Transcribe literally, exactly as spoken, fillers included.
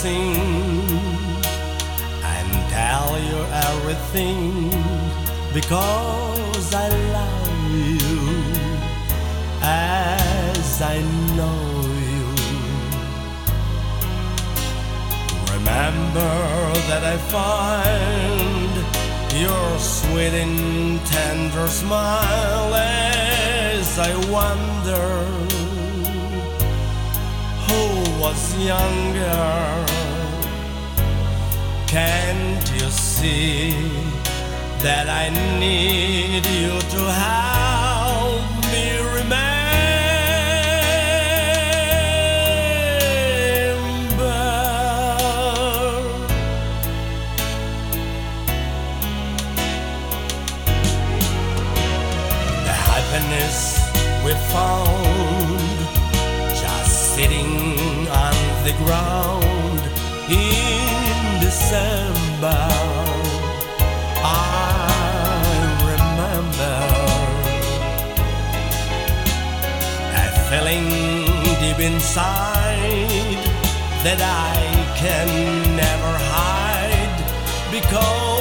sing and tell you everything because I love you as I know you. Remember that I find your sweet and tender smile as I wonder who was younger. Can't you see that I need you to help me remember? The happiness we found just sitting on the ground in December. I remember a feeling deep inside that I can never hide because